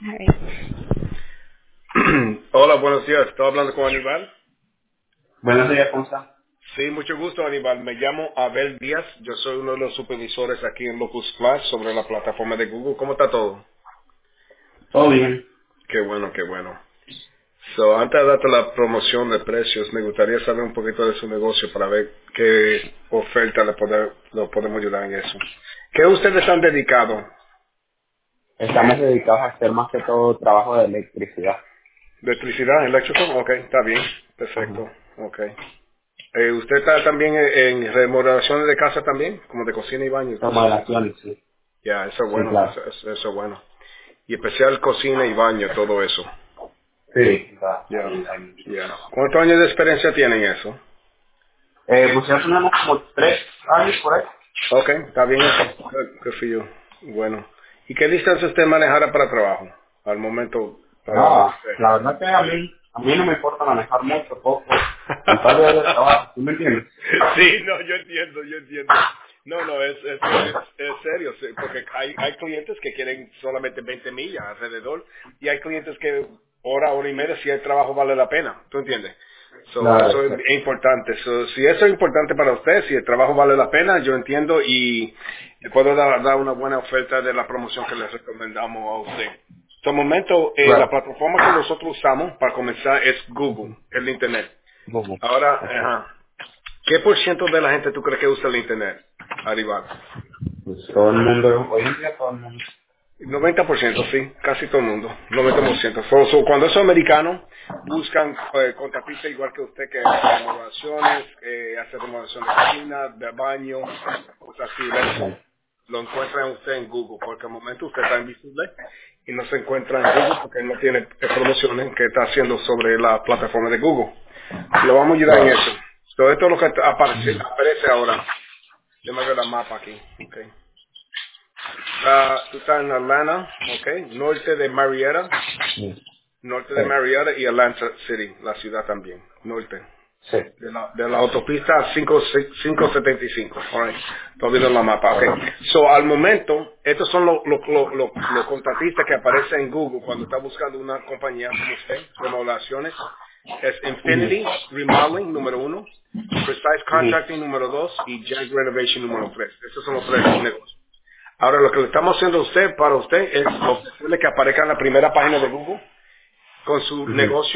Alright. Hola, buenos días. ¿Estoy hablando con Aníbal? Buenos días, ¿cómo está? Sí, mucho gusto, Aníbal. Me llamo Abel Díaz. Yo soy uno de los supervisores aquí en Locus Plus sobre la plataforma de Google. ¿Cómo está todo? Todo bien. Qué bueno, qué bueno. So, antes de darte la promoción de precios, me gustaría saber un poquito de su negocio para ver qué oferta lo podemos ayudar en eso. ¿Qué ustedes han dedicado? Estamos dedicados a hacer más que todo trabajo de electricidad. ¿Electricidad, eléctrico? Ok, está bien. Ajá. Perfecto. Ok. ¿Usted está también en remodelaciones de casa también? Como de cocina y baño y cosas así. Remodelaciones, sí. Ya, eso es Sí, bueno, claro. eso es bueno. Y especial cocina y baño, todo eso. Sí, claro. Ya, Hay mucho. ya. ¿Cuántos años de experiencia tienen eso? Pues ya tenemos como 3 años por ahí. Ok, está bien eso. Qué fío. Bueno. ¿Y qué distancia usted manejara para trabajo? Al momento, para No, usted. la verdad que a mí no me importa manejar mucho, poco, con tal de hacer trabajo, ¿tú me entiendes? Sí, no, yo entiendo, yo entiendo. No, no, es serio, sí, porque hay clientes que quieren solamente 20 millas alrededor y hay clientes que hora y media si el trabajo vale la pena, ¿tú entiendes? So, Claro, eso es exacto. importante. So, si eso es importante para usted, si el trabajo vale la pena, yo entiendo y le puedo dar una buena oferta de la promoción que le recomendamos a usted. De momento, la Claro. plataforma que nosotros usamos para comenzar es Google, el Internet. Google. Ahora, Ok. ¿qué por ciento de la gente tú crees que usa el Internet? Arriba. Pues todo el mundo, hoy en día todo el mundo. 90%, sí, casi todo el mundo, 90%. Cuando esos americanos buscan contratistas igual que usted que hace remodelaciones, hace remodelación de cocina, de baño, cosas así, eléctrico, Sí. lo encuentran usted en Google, porque al momento usted está invisible y no se encuentra en Google porque no tiene promociones que está haciendo sobre la plataforma de Google. Lo vamos a ayudar en Claro. eso. Todo esto es lo que aparece ahora. Déjame ver la mapa aquí. Okay. Tú estás en Atlanta, okay, norte de Marietta, Sí. norte de Sí. Marietta y Atlanta City, la ciudad también, norte. Sí. De la autopista 575, alright. Estoy viendo la mapa, okay. Correcto. So, al momento, estos son los contratistas que aparecen en Google cuando está buscando una compañía como usted, remodelaciones. Es Ujú. Infinity Remodeling, número 1, Precise Ujú. Contracting, número 2, y Jack Renovation, número 3. Esos son los tres negocios. Ahora, lo que le estamos haciendo a usted, para usted, es ofrecerle que aparezca en la primera página de Google con su Ujú. negocio,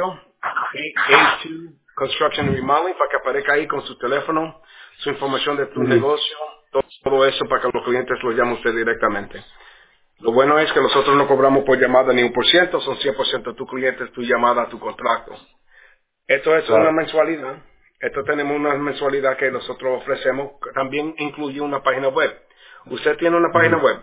A2 Construction and Remodeling, para que aparezca ahí con su teléfono, su información de tu Ujú. negocio, todo eso para que los clientes lo llamen a usted directamente. Lo bueno es que nosotros no cobramos por llamada ni 1%, son 100% tu cliente, tu llamada, tu contrato. Esto es una Claro. mensualidad. Esto tenemos una mensualidad que nosotros ofrecemos, que también incluye una página web. ¿Usted tiene una página Ujú. web?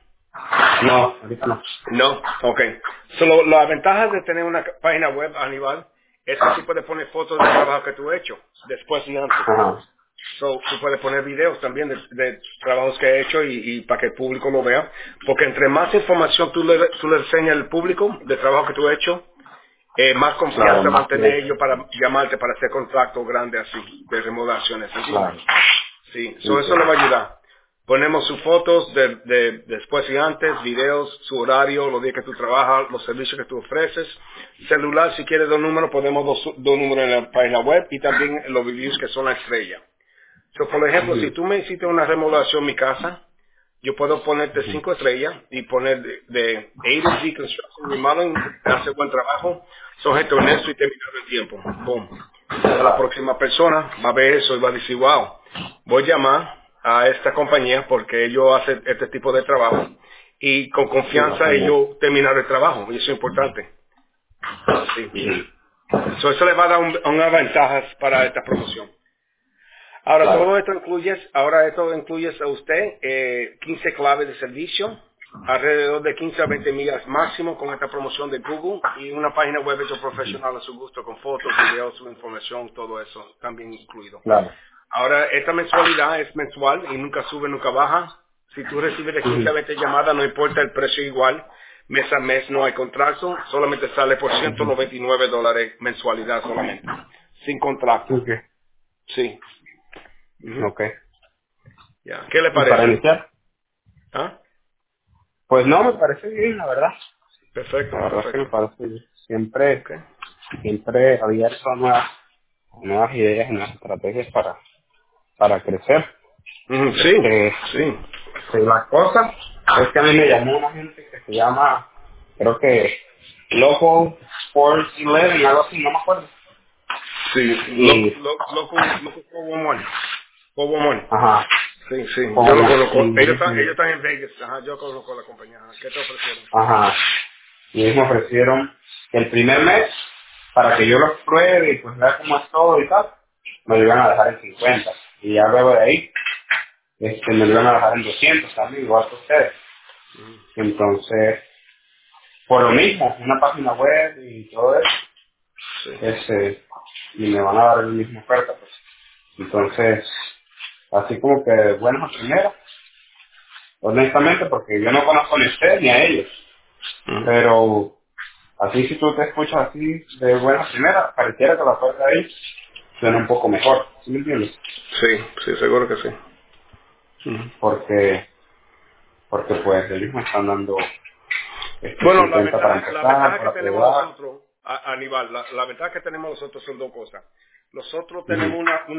No, ahorita no. No, ok. So, la ventaja de tener una página web, Aníbal, es que tú puedes poner fotos del trabajo que tú has hecho, después y antes. Ajá. So, tú puedes poner videos también de trabajos que he hecho y para que el público lo vea. Porque entre más información tú le enseñas al público de trabajo que tú has hecho, más Claro, confianza van a más tener clientes. ellos para llamarte para hacer contratos grandes así, de remodelaciones, ¿entiendes? Claro. Sí, Sí, eso sí. le va a ayudar. Ponemos sus fotos de después y antes, videos, su horario, los días que tú trabajas, los servicios que tú ofreces. Celular, si quieres dos números, ponemos dos números en la página web y también los reviews que son la estrella. So, por ejemplo, si Ujú. tú me hiciste una remodelación en mi casa, yo puedo ponerte Ujú. 5 estrellas y poner de A to Z Construction Remodeling, hace buen trabajo, son gente honesto y terminado el tiempo. Boom. Entonces la Claro. próxima persona va a ver eso y va a decir, wow, voy a llamar a esta compañía porque ellos hacen este tipo de trabajo y con Sí, confianza bastante. ellos terminar el trabajo y eso es importante. Sí. Ujú. So, eso le va a dar unas ventajas para esta promoción. Ahora, Claro. esto incluye a usted 15 claves de servicio, alrededor de 15 a 20 millas máximo con esta promoción de Google y una página web hecho profesional a su gusto con fotos, videos, su información, todo eso también incluido. Claro. Ahora, esta mensualidad es mensual y nunca sube, nunca baja. Si tú recibes de 15 a Ujú. 20 llamadas, no importa el precio igual. Mes a mes no hay contrato, solamente sale por Ujú. $199 mensualidad solamente, sin contrato. Ok. Sí. Ujú. Ok. Ya. ¿Qué le ¿Y para parece? iniciar? ¿Ah? Pues no, me parece bien, la verdad. Perfecto, La verdad es que me perfecto. parece bien. Siempre, Okay. siempre abierto a nuevas ideas y nuevas estrategias para crecer. Sí, Este, sí. sí, la cosa es que a mí me llamó una gente que se llama, creo que Local Sports 11, algo así, no me acuerdo. Sí, Y, loco 411. 411. ajá, Sí, sí, yo lo como, conozco. y Ellos están en Vegas. Ajá, yo conozco la compañía. Ajá, ¿qué te ofrecieron? ajá, y ellos me ofrecieron el primer mes para que yo los pruebe y pues vea cómo es todo y tal, me lo iban a dejar en 50. Y ya luego de ahí, me lo iban a dejar en 200 también, igual que ustedes. Ujú, Entonces, por lo mismo, una página web y todo eso, sí, y me van a dar la misma oferta, pues. Entonces, así como que buenas a primeras, honestamente, porque yo no conozco ni a ustedes ni a ellos, ujú. pero así si tú te escuchas así de buenas a primeras, pareciera que la oferta ahí suena un poco mejor, ¿sí me entiendes? Sí, sí, seguro que sí. Ujú. Porque, porque pues ellos me están dando Bueno, 50 para la empezar, ventaja que para tenemos probar. nosotros, Aníbal, la ventaja que tenemos nosotros son dos cosas. Nosotros Ujú, tenemos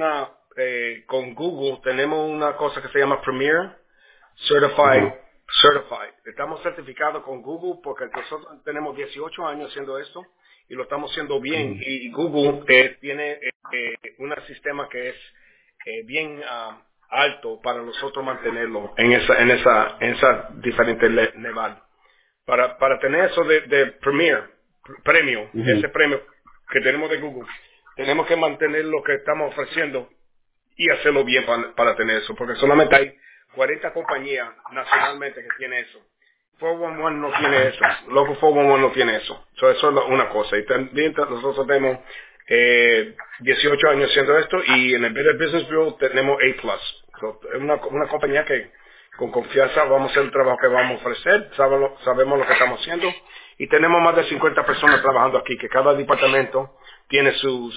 con Google tenemos una cosa que se llama Premier Certified. ujú, Certified. Estamos certificados con Google porque nosotros tenemos 18 años haciendo esto y lo estamos haciendo bien. ujú, Y Google tiene un sistema que es bien alto para nosotros mantenerlo en esa diferente nivel. Para tener eso de premio, ese ujú. premio que tenemos de Google, tenemos que mantener lo que estamos ofreciendo y hacerlo bien para tener eso, porque solamente hay 40 compañías nacionalmente que tienen eso. 411 no tiene eso, Local 411 no tiene eso. Eso es una cosa. Y también nosotros tenemos 18 años haciendo esto y en el Better Business Bureau tenemos A+. Es una compañía que con confianza vamos a hacer el trabajo que vamos a ofrecer, sabemos lo que estamos haciendo y tenemos más de 50 personas trabajando aquí, que cada departamento tiene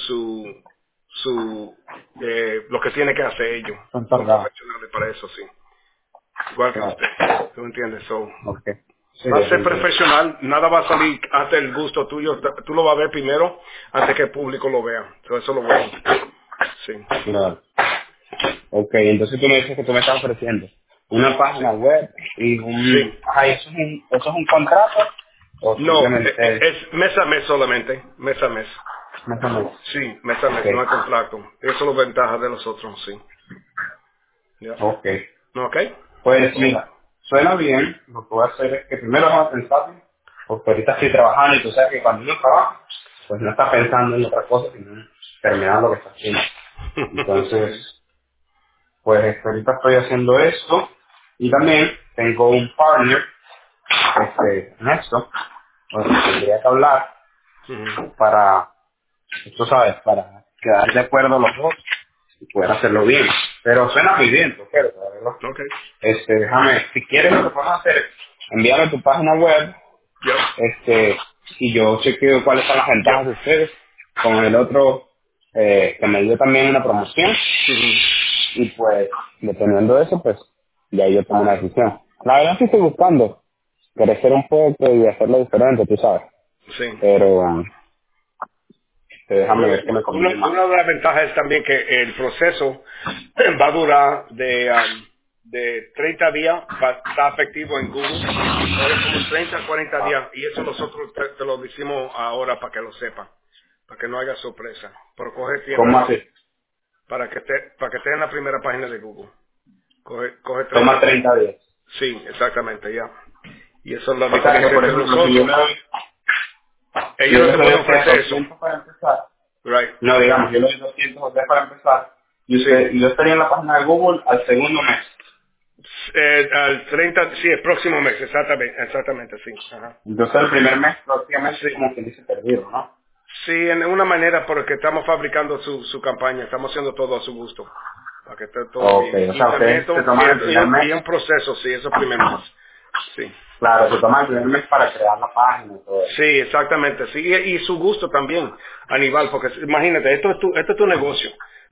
lo que tiene que hacer ellos. Son Son tardados. profesionales para eso, sí. Igual que Claro. usted. ¿Tú entiendes? So, Ok. Sí, va a ser definitivamente. profesional, nada va a salir hasta el gusto tuyo. Tú lo vas a ver primero antes que el público lo vea. So, eso es lo bueno. Sí. Claro. Ok, entonces tú me dices que tú me estás ofreciendo una Sí. página web y Sí. Ajá, ¿eso es un contrato o No, simplemente es mes a mes solamente. Mes a mes. mes a mes? Sí, mes a Ok, mes, no hay contrato. Eso es la ventaja de nosotros, sí. ¿Ya? ok. ¿Ok? Pues mira, suena bien. Lo que voy a hacer es que primero vamos a pensar, porque ahorita estoy trabajando y tú sabes que cuando uno trabaja, pues no está pensando en otra cosa, sino en terminar lo que está haciendo. Sí. Entonces, pues ahorita estoy haciendo esto y también tengo un partner en esto, con el que tendría que hablar Ujú. para, tú sabes, para quedar de acuerdo los dos y poder hacerlo bien. Pero suena muy bien, tú quieres, la verdad. Ok. Déjame, si quieres lo que podemos hacer, envíame tu página web, Yep. y yo chequeo cuáles son las ventajas Yep. de ustedes con el otro que me dio también una promoción Ujú. y pues dependiendo de eso pues ya yo tomo una decisión. La verdad sí estoy buscando crecer un poco y hacerlo diferente, tú sabes, Sí. pero déjame Bueno, ver qué me conviene más. una de las ventajas es también que el proceso va a durar de 30 días, está efectivo en Google, es como 30 a 40 días, y eso nosotros te lo decimos ahora para que lo sepan, para que no haya sorpresa, pero coge ¿Cómo tiempo así? para que esté en la primera página de Google, coge Toma 30 días. 30 días. Sí, exactamente, ya. Y eso es la O sea que, diferencia por entre ejemplo, si yo nosotros. le doy, si Ellos yo no le te doy a pueden usted ofrecer eso, 200 para empezar, right? no, digamos, yo le doy 200 a usted para empezar, Sí. y yo estaría en la página de Google al segundo mes. Al 30, sí, el próximo mes, exactamente, sí. Ajá. Entonces el primer mes prácticamente es Sí, como quien dice perdido, ¿no? sí, en una manera porque estamos fabricando su campaña, estamos haciendo todo a su gusto, para que esté todo Ok, bien. o Y sea, también ustedes se toman el primer mes, y un proceso, sí, eso primer mes. Sí. claro, se toman el primer mes para crear la página y todo eso. Sí, exactamente, sí, y su gusto también, Aníbal, porque imagínate, esto es tu negocio.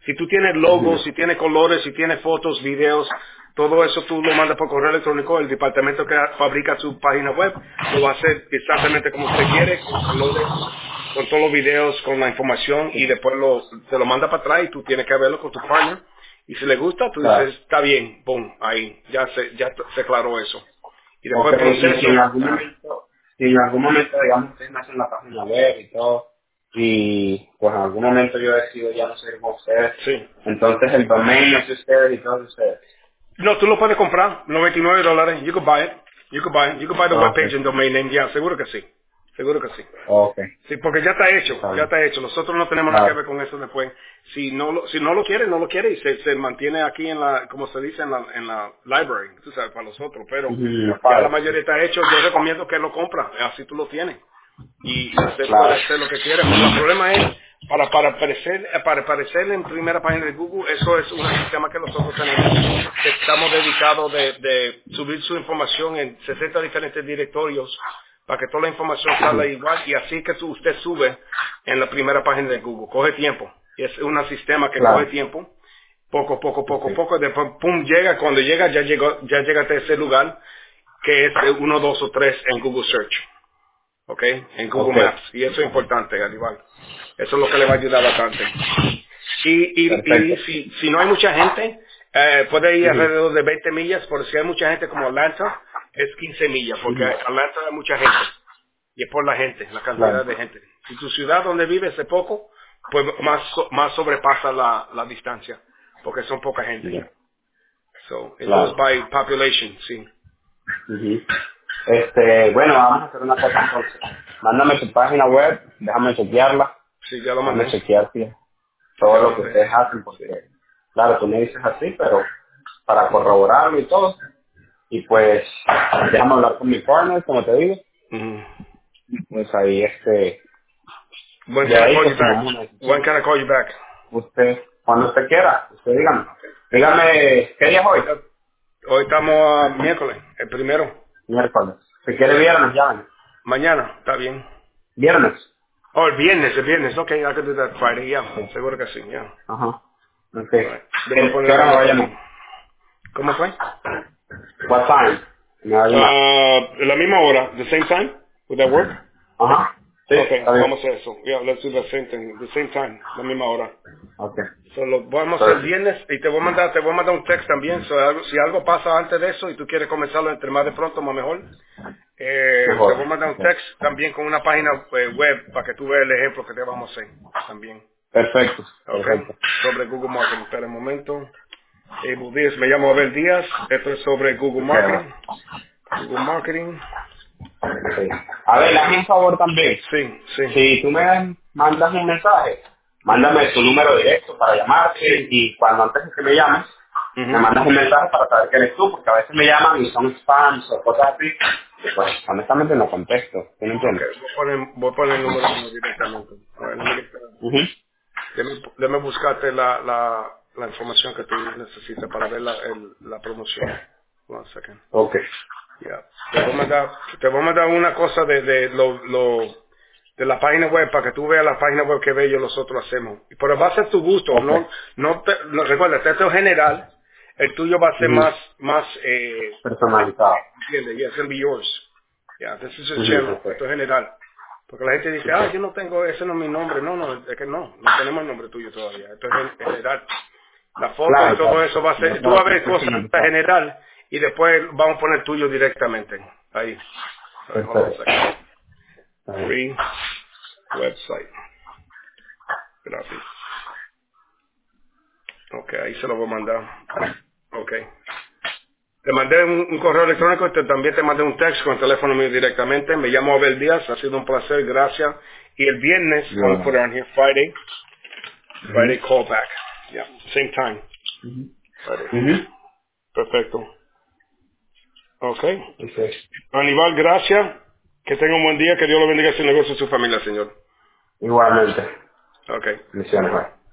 Si tú tienes logos, si tienes colores, si tienes fotos, videos, todo eso tú lo mandas por correo electrónico. El departamento que fabrica su página web lo va a hacer exactamente como usted quiere, con colores, con todos los videos, con la información, y después te lo manda para atrás y tú tienes que verlo con tu partner. Y si le gusta, tú Claro. dices, está bien, boom, ahí, ya se aclaró eso. Y Ok, después el y si proceso, en algún momento, digamos, ustedes me hacen la página web y todo, y pues en algún momento yo decido ya no seguir con ustedes, sí. entonces el domain es de ustedes y todo de ustedes. No, tú lo puedes comprar, $99. You can buy it. You can buy it. You can buy the Ok, webpage and domain name. Ya, seguro que sí. Seguro que sí. ok, Sí, porque ya está hecho, está ya bien. está hecho. Nosotros no tenemos nada que Claro. ver con eso después. Si no lo quiere, no lo quiere y se mantiene aquí en la, como se dice, en la library, tú sabes, para nosotros. Pero Ujú, ya la padre, sí. mayoría está hecho. Yo recomiendo que lo compra, así tú lo tienes. Y usted puede Claro. hacer lo que quiera. Pero el problema es, para aparecer en primera página de Google, eso es un sistema que nosotros tenemos, que estamos dedicados de subir su información en 60 diferentes directorios para que toda la información salga Ujú, igual, y así que usted sube en la primera página de Google. Coge tiempo. Y es un sistema que coge claro. tiempo, poco, poco, Ok, poco, poco, después, pum, llega, cuando llega, ya llega a ese lugar, que es uno, dos o tres en Google Search. ¿Ok? En Google ok, Maps. Y eso es importante, al igual. Eso es lo que le va a ayudar bastante. Y perfecto. si no hay mucha gente, puede ir Ujú, alrededor de 20 millas, por si hay mucha gente como Atlanta, es 15 millas, porque ujú, Atlanta hay mucha gente. Y es por la gente, la claro. cantidad de gente. Si tu ciudad donde vives es poco, pues más sobrepasa la distancia, porque son poca gente. Ya, So, it goes claro. by population, sí. Ujú. Bueno, vamos a hacer una cosa entonces. Mándame tu página web, déjame chequearla, Sí, ya lo déjame mandé. chequear si Ya todo lo lo que mandé. ustedes hacen, Sí. porque, claro, tú me dices así, pero para Ujú. corroborarlo y todo, y pues, déjame hablar con mi partner, como te digo, Ujú. pues ahí, When de can I ahí call you pues back? tomamos una decisión. When can I call you back? Usted, cuando usted quiera, usted dígame. Okay. Dígame, ¿qué día es hoy? Ahorita- Hoy estamos a miércoles, el primero. Miércoles. Si quiere viernes, llame. Mañana, está bien. Viernes. Oh, el viernes. Ok, I can do that Friday, ya. Sí. Seguro que sí, ya. Ajá. Ok. Right. Déjame ¿Qué poner hora la me va a nota aquí. llamar? ¿Cómo fue? What time? Me va a llamar. La misma hora, the same time? Would that work? Ajá. Sí, Okay, está bien. vamos a hacer eso. Yeah, let's do the same thing, the same time, la misma hora. Ok. So, lo vamos a hacer el Perfect. viernes y te voy a mandar un text también. So, si algo pasa antes de eso y tú quieres comenzarlo entre más de pronto, más mejor. Te Mejor. voy a mandar un Ok. text también con una página web para que tú veas el ejemplo que te vamos a hacer también. Perfecto. ¿Ok? Perfecto. Sobre Google Marketing. Espera un momento. Díaz, me llamo Abel Díaz. Esto es sobre Google Ok. Marketing. Google Marketing. Sí. A ver, hazme un favor también. Sí, sí, Si tú me mandas un mensaje, mándame tu número directo para llamarte sí. y cuando antes de que me llames, me Ujú. mandas un mensaje para saber que eres tú, porque a veces me llaman y son spams o cosas así. Y pues, honestamente no contesto. ¿Sí me Ok, entiendes? voy a poner el número mío directamente. A ver, Ujú. déjame buscarte la información que tú necesitas para ver la promoción. One second. Ok. Ya. Te voy a mandar una cosa de la página web para que tú veas la página web que ellos nosotros hacemos. Pero va a ser tu gusto, Ok. recuerda, esto es general, el tuyo va a ser Ujú. más Personalizado. ¿entiendes? Yeah, it's gonna be yours. Yeah, this is just Ujú. general, Ok. esto es general. Porque la gente dice, Ok. yo no tengo, ese no es mi nombre. No, es que no tenemos el nombre tuyo todavía. Esto es general. La foto y Claro, todo claro. eso va a No, ser, tú vas claro, a que es ver cosas personalizado. general y después vamos a poner tuyo directamente. Ahí. A ver, hold on a Perfecto. second. Está bien. Free website. Gracias. Ok, ahí se lo voy a mandar. Ok. Te mandé un correo electrónico, también te mandé un text con el teléfono mío directamente. Me llamo Abel Díaz, ha sido un placer, gracias. Y el viernes, vamos a Yo. poner on here Friday, Ujú. Friday callback. Yeah, same time. Ujú. Friday. Ujú. Perfecto. Ok. Ok. Aníbal, gracias. Que tenga un buen día, que Dios lo bendiga su negocio y su familia, señor. Igualmente. Ok. Bye Bendiciones, bye. bye.